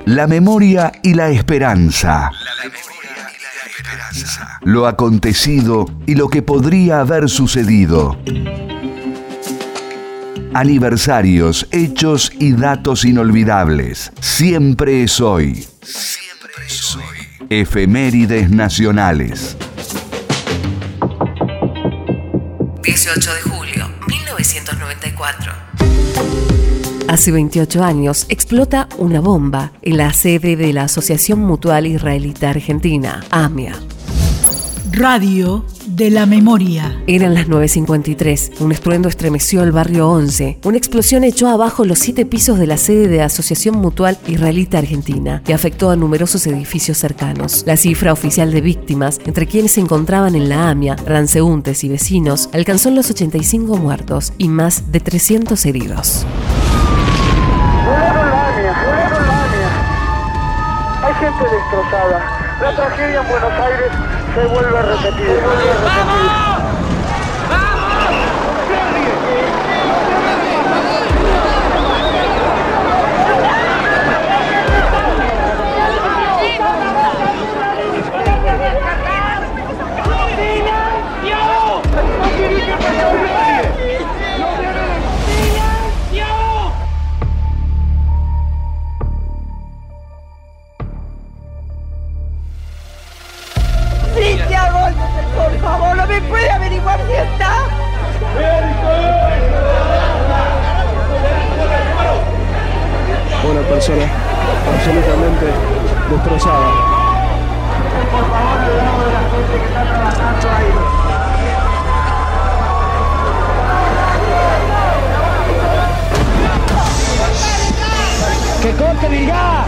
La memoria y la esperanza. Lo acontecido y lo que podría haber sucedido. Aniversarios, hechos y datos inolvidables. Siempre es hoy. Siempre es hoy. Efemérides nacionales. 18 de julio, 1994. Hace 28 años explota una bomba en la sede de la Asociación Mutual Israelita Argentina, AMIA. Radio de la Memoria. Eran las 9:53. Un estruendo estremeció el barrio 11. Una explosión echó abajo los 7 pisos de la sede de la Asociación Mutual Israelita Argentina y afectó a numerosos edificios cercanos. La cifra oficial de víctimas, entre quienes se encontraban en la AMIA, transeúntes y vecinos, alcanzó los 85 muertos y más de 300 heridos. Hay gente destrozada. La tragedia en Buenos Aires se vuelve a repetir. ¡Vamos! Por favor, ¿no me puede averiguar si está? Una persona absolutamente destrozada. Por favor, hablamos de la gente que está trabajando ahí. ¡Que corte el gas!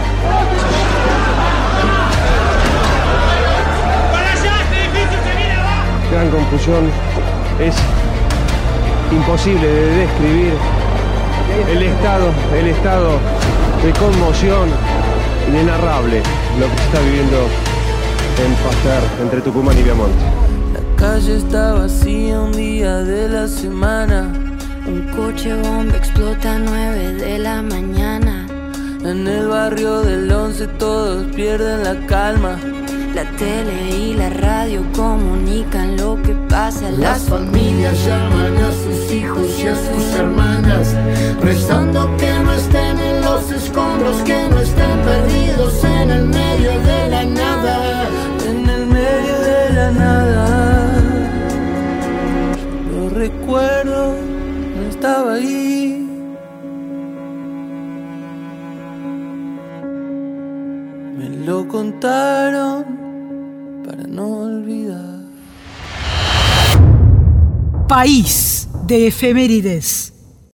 Gran confusión, es imposible de describir el estado de conmoción inenarrable lo que se está viviendo en Pasteur, entre Tucumán y Viamonte. La calle está vacía un día de la semana. Un coche bomba explota a 9 de la mañana. En el barrio del 11 todos pierden la calma. La tele y la radio comunican lo que pasa. Las familias llaman a sus hijos y a sus hermanas, rezando que no estén en los escombros, que no estén perdidos en el medio de la nada. En el medio de la nada. Lo recuerdo, no estaba ahí. Me lo contaron para no olvidar. País de efemérides.